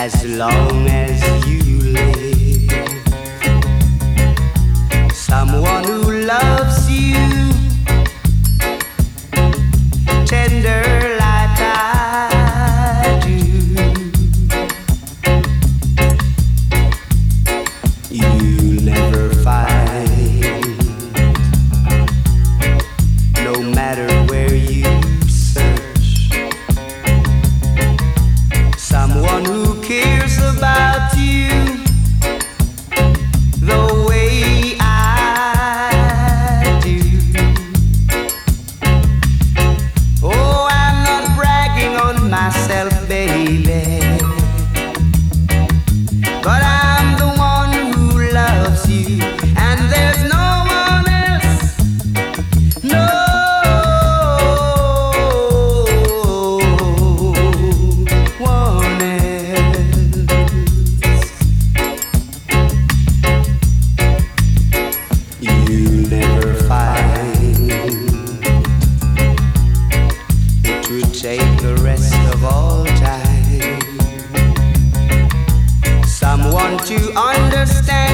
as long as you live. Someone who loves you tender like I do. You'll never find, no matter where you search, someone who cares about you the way I do. Oh, I'm not bragging on myself, baby, but I'm the one who loves you, and there's no one else, no one else. You'll never find, it would take the rest of all time, someone to understand